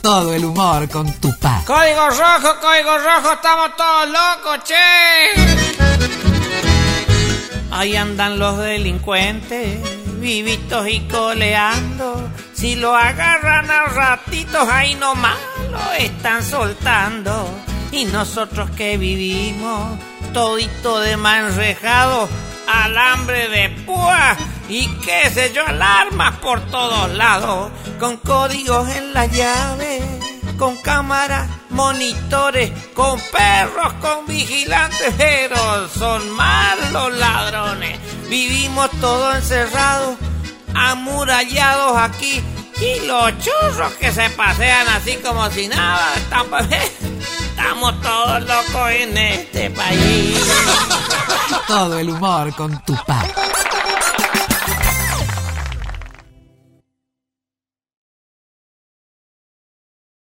Todo el humor con Tupac. Código rojo, estamos todos locos, che. Ahí andan los delincuentes, vivitos y coleando. Si lo agarran a ratitos, ahí nomás lo están soltando. Y nosotros que vivimos, todito de manrejado, alambre de púa y qué sé yo, alarmas por todos lados, con códigos en la llave, con cámaras, monitores, con perros, con vigilantes, pero son malos ladrones. Vivimos todos encerrados, amurallados aquí, y los churros que se pasean así como si nada. Estamos todos locos en este país. Todo el humor con Tupac.